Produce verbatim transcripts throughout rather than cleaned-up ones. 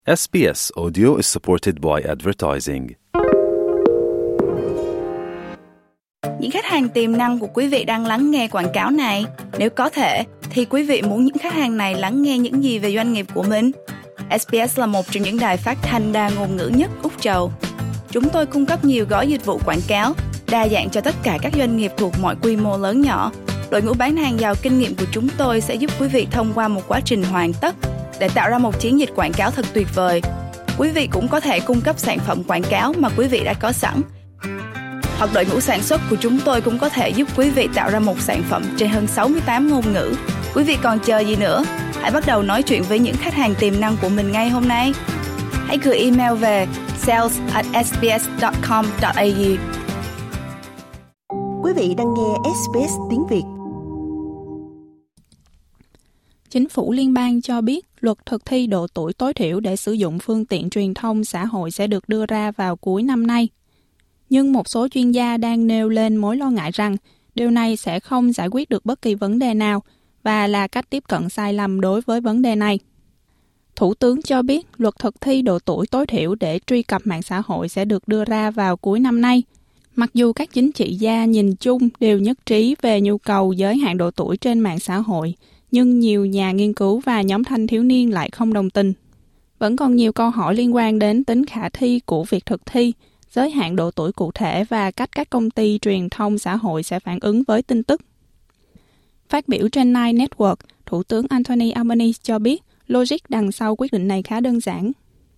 ét bê ét Audio is supported by advertising. Những khách hàng tiềm năng của quý vị đang lắng nghe quảng cáo này. Nếu có thể, thì quý vị muốn những khách hàng này lắng nghe những gì về doanh nghiệp của mình? ét bê ét là một trong những đài phát thanh đa ngôn ngữ nhất Úc Châu. Chúng tôi cung cấp nhiều gói dịch vụ quảng cáo, đa dạng cho tất cả các doanh nghiệp thuộc mọi quy mô lớn nhỏ. Đội ngũ bán hàng giàu kinh nghiệm của chúng tôi sẽ giúp quý vị thông qua một quá trình hoàn tất để tạo ra một chiến dịch quảng cáo thật tuyệt vời. Quý vị cũng có thể cung cấp sản phẩm quảng cáo mà quý vị đã có sẵn. Hoặc đội ngũ sản xuất của chúng tôi cũng có thể giúp quý vị tạo ra một sản phẩm trên hơn sáu mươi tám ngôn ngữ. Quý vị còn chờ gì nữa? Hãy bắt đầu nói chuyện với những khách hàng tiềm năng của mình ngay hôm nay. Hãy gửi email về sales at s b s dot com dot a u. Quý vị đang nghe ét bê ét tiếng Việt. Chính phủ liên bang cho biết luật thực thi độ tuổi tối thiểu để sử dụng phương tiện truyền thông xã hội sẽ được đưa ra vào cuối năm nay. Nhưng một số chuyên gia đang nêu lên mối lo ngại rằng điều này sẽ không giải quyết được bất kỳ vấn đề nào và là cách tiếp cận sai lầm đối với vấn đề này. Thủ tướng cho biết luật thực thi độ tuổi tối thiểu để truy cập mạng xã hội sẽ được đưa ra vào cuối năm nay. Mặc dù các chính trị gia nhìn chung đều nhất trí về nhu cầu giới hạn độ tuổi trên mạng xã hội, nhưng nhiều nhà nghiên cứu và nhóm thanh thiếu niên lại không đồng tình. Vẫn còn nhiều câu hỏi liên quan đến tính khả thi của việc thực thi, giới hạn độ tuổi cụ thể và cách các công ty truyền thông xã hội sẽ phản ứng với tin tức. Phát biểu trên Nine Network, Thủ tướng Anthony Albanese cho biết logic đằng sau quyết định này khá đơn giản.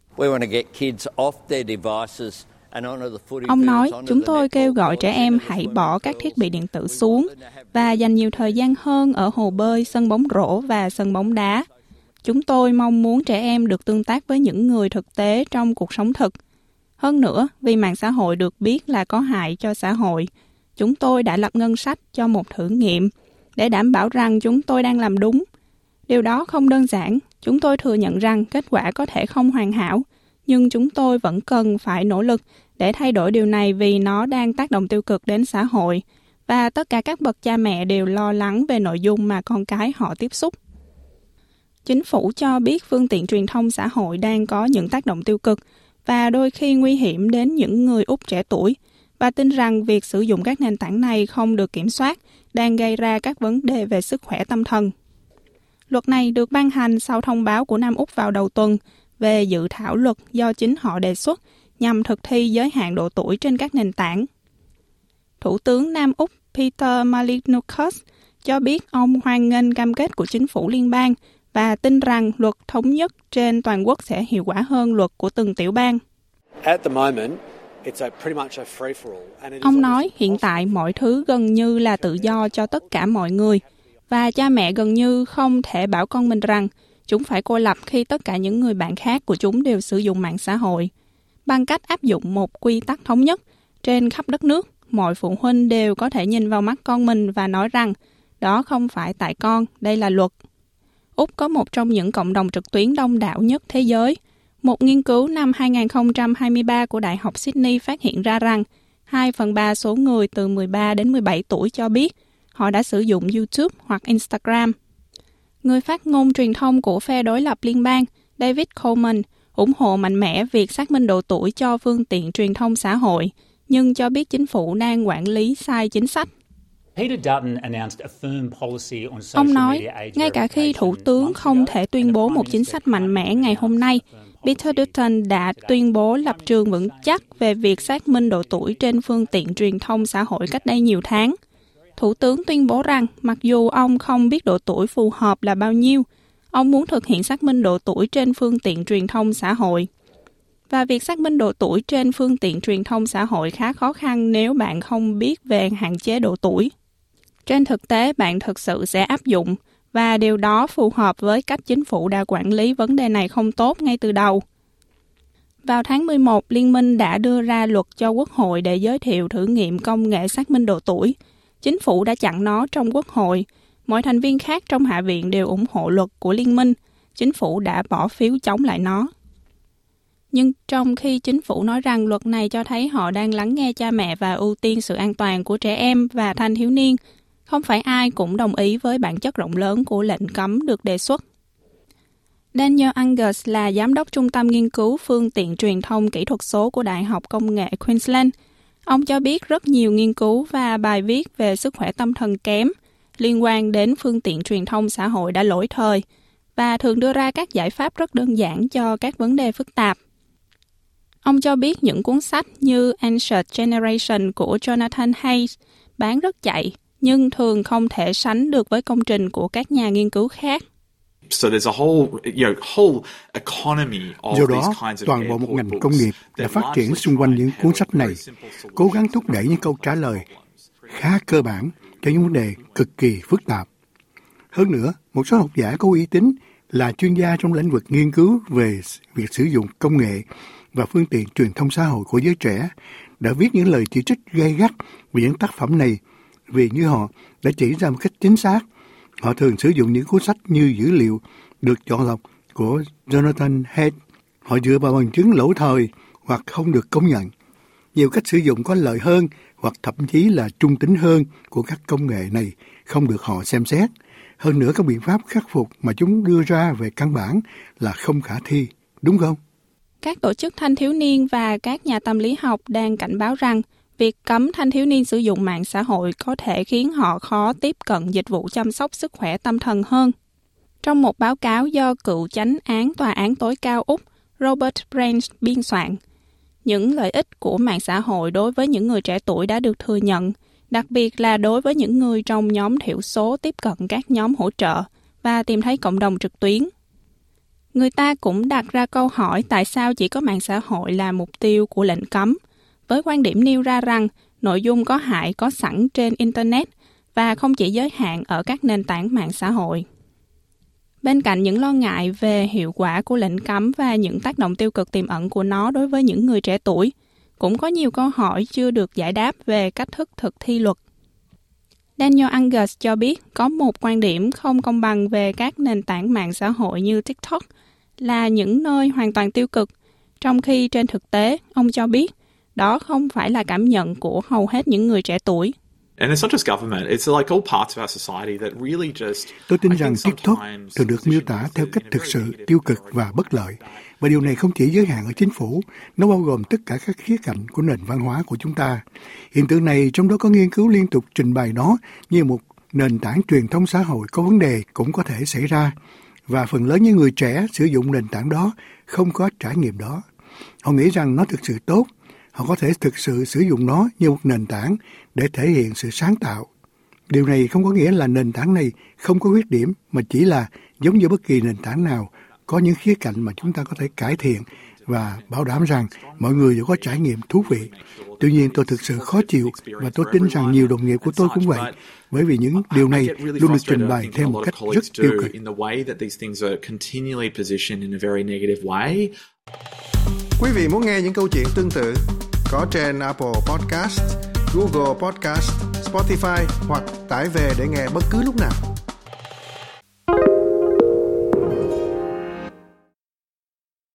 Ông nói, chúng tôi kêu gọi trẻ em hãy bỏ các thiết bị điện tử xuống và dành nhiều thời gian hơn ở hồ bơi, sân bóng rổ và sân bóng đá. Chúng tôi mong muốn trẻ em được tương tác với những người thực tế trong cuộc sống thực. Hơn nữa, vì mạng xã hội được biết là có hại cho xã hội, chúng tôi đã lập ngân sách cho một thử nghiệm để đảm bảo rằng chúng tôi đang làm đúng. Điều đó không đơn giản, chúng tôi thừa nhận rằng kết quả có thể không hoàn hảo, nhưng chúng tôi vẫn cần phải nỗ lực để thay đổi điều này vì nó đang tác động tiêu cực đến xã hội và tất cả các bậc cha mẹ đều lo lắng về nội dung mà con cái họ tiếp xúc. Chính phủ cho biết phương tiện truyền thông xã hội đang có những tác động tiêu cực và đôi khi nguy hiểm đến những người Úc trẻ tuổi và tin rằng việc sử dụng các nền tảng này không được kiểm soát đang gây ra các vấn đề về sức khỏe tâm thần. Luật này được ban hành sau thông báo của Nam Úc vào đầu tuần về dự thảo luật do chính họ đề xuất nhằm thực thi giới hạn độ tuổi trên các nền tảng. Thủ tướng Nam Úc Peter Malinokus cho biết ông hoan nghênh cam kết của chính phủ liên bang và tin rằng luật thống nhất trên toàn quốc sẽ hiệu quả hơn luật của từng tiểu bang. Ông nói hiện tại mọi thứ gần như là tự do cho tất cả mọi người và cha mẹ gần như không thể bảo con mình rằng chúng phải cô lập khi tất cả những người bạn khác của chúng đều sử dụng mạng xã hội. Bằng cách áp dụng một quy tắc thống nhất trên khắp đất nước, mọi phụ huynh đều có thể nhìn vào mắt con mình và nói rằng đó không phải tại con, đây là luật. Úc có một trong những cộng đồng trực tuyến đông đảo nhất thế giới. Một nghiên cứu năm hai không hai ba của Đại học Sydney phát hiện ra rằng hai phần ba số người từ mười ba đến mười bảy tuổi cho biết họ đã sử dụng YouTube hoặc Instagram. Người phát ngôn truyền thông của phe đối lập liên bang David Coleman ủng hộ mạnh mẽ việc xác minh độ tuổi cho phương tiện truyền thông xã hội, nhưng cho biết chính phủ đang quản lý sai chính sách. Ông nói, ngay cả khi Thủ tướng không thể tuyên bố một chính sách mạnh mẽ ngày hôm nay, Peter Dutton đã tuyên bố lập trường vững chắc về việc xác minh độ tuổi trên phương tiện truyền thông xã hội cách đây nhiều tháng. Thủ tướng tuyên bố rằng mặc dù ông không biết độ tuổi phù hợp là bao nhiêu, ông muốn thực hiện xác minh độ tuổi trên phương tiện truyền thông xã hội. Và việc xác minh độ tuổi trên phương tiện truyền thông xã hội khá khó khăn nếu bạn không biết về hạn chế độ tuổi. Trên thực tế, bạn thực sự sẽ áp dụng, và điều đó phù hợp với cách chính phủ đã quản lý vấn đề này không tốt ngay từ đầu. Vào tháng mười một, Liên minh đã đưa ra luật cho Quốc hội để giới thiệu thử nghiệm công nghệ xác minh độ tuổi. Chính phủ đã chặn nó trong Quốc hội. Mọi thành viên khác trong Hạ viện đều ủng hộ luật của Liên minh. Chính phủ đã bỏ phiếu chống lại nó. Nhưng trong khi chính phủ nói rằng luật này cho thấy họ đang lắng nghe cha mẹ và ưu tiên sự an toàn của trẻ em và thanh thiếu niên, không phải ai cũng đồng ý với bản chất rộng lớn của lệnh cấm được đề xuất. Daniel Angus là giám đốc trung tâm nghiên cứu phương tiện truyền thông kỹ thuật số của Đại học Công nghệ Queensland. Ông cho biết rất nhiều nghiên cứu và bài viết về sức khỏe tâm thần kém liên quan đến phương tiện truyền thông xã hội đã lỗi thời và thường đưa ra các giải pháp rất đơn giản cho các vấn đề phức tạp. Ông cho biết những cuốn sách như Anxious Generation của Jonathan Haidt bán rất chạy, nhưng thường không thể sánh được với công trình của các nhà nghiên cứu khác. Do đó, toàn bộ một ngành công nghiệp đã phát triển xung quanh những cuốn sách này, cố gắng thúc đẩy những câu trả lời khá cơ bản cho những vấn đề cực kỳ phức tạp. Hơn nữa, một số học giả có uy tín là chuyên gia trong lĩnh vực nghiên cứu về việc sử dụng công nghệ và phương tiện truyền thông xã hội của giới trẻ đã viết những lời chỉ trích gay gắt về những tác phẩm này, vì như họ đã chỉ ra một cách chính xác, họ thường sử dụng những cuốn sách như dữ liệu được chọn lọc của Jonathan Haidt. Họ dựa vào bằng chứng lỗi thời hoặc không được công nhận. Nhiều cách sử dụng có lợi hơn hoặc thậm chí là trung tính hơn của các công nghệ này không được họ xem xét. Hơn nữa, các biện pháp khắc phục mà chúng đưa ra về căn bản là không khả thi, đúng không? Các tổ chức thanh thiếu niên và các nhà tâm lý học đang cảnh báo rằng việc cấm thanh thiếu niên sử dụng mạng xã hội có thể khiến họ khó tiếp cận dịch vụ chăm sóc sức khỏe tâm thần hơn. Trong một báo cáo do cựu chánh án Tòa án tối cao Úc Robert Branch biên soạn, những lợi ích của mạng xã hội đối với những người trẻ tuổi đã được thừa nhận, đặc biệt là đối với những người trong nhóm thiểu số tiếp cận các nhóm hỗ trợ và tìm thấy cộng đồng trực tuyến. Người ta cũng đặt ra câu hỏi tại sao chỉ có mạng xã hội là mục tiêu của lệnh cấm, với quan điểm nêu ra rằng nội dung có hại có sẵn trên Internet và không chỉ giới hạn ở các nền tảng mạng xã hội. Bên cạnh những lo ngại về hiệu quả của lệnh cấm và những tác động tiêu cực tiềm ẩn của nó đối với những người trẻ tuổi, cũng có nhiều câu hỏi chưa được giải đáp về cách thức thực thi luật. Daniel Angus cho biết có một quan điểm không công bằng về các nền tảng mạng xã hội như TikTok là những nơi hoàn toàn tiêu cực, trong khi trên thực tế, ông cho biết, đó không phải là cảm nhận của hầu hết những người trẻ tuổi. Tôi tin rằng TikTok thường được miêu tả theo cách thực sự tiêu cực và bất lợi. Và điều này không chỉ giới hạn ở chính phủ, nó bao gồm tất cả các khía cạnh của nền văn hóa của chúng ta. Hiện tượng này, trong đó có nghiên cứu liên tục trình bày nó như một nền tảng truyền thông xã hội có vấn đề cũng có thể xảy ra. Và phần lớn những người trẻ sử dụng nền tảng đó không có trải nghiệm đó. Họ nghĩ rằng nó thực sự tốt. Họ có thể thực sự sử dụng nó như một nền tảng để thể hiện sự sáng tạo. Điều này không có nghĩa là nền tảng này không có khuyết điểm, mà chỉ là giống như bất kỳ nền tảng nào, có những khía cạnh mà chúng ta có thể cải thiện và bảo đảm rằng mọi người đều có trải nghiệm thú vị. Tuy nhiên, tôi thực sự khó chịu và tôi tin rằng nhiều đồng nghiệp của tôi cũng vậy, bởi vì những điều này luôn được trình bày theo một cách rất tiêu cực. Quý vị muốn nghe những câu chuyện tương tự có trên Apple Podcast, Google Podcast, Spotify hoặc tải về để nghe bất cứ lúc nào.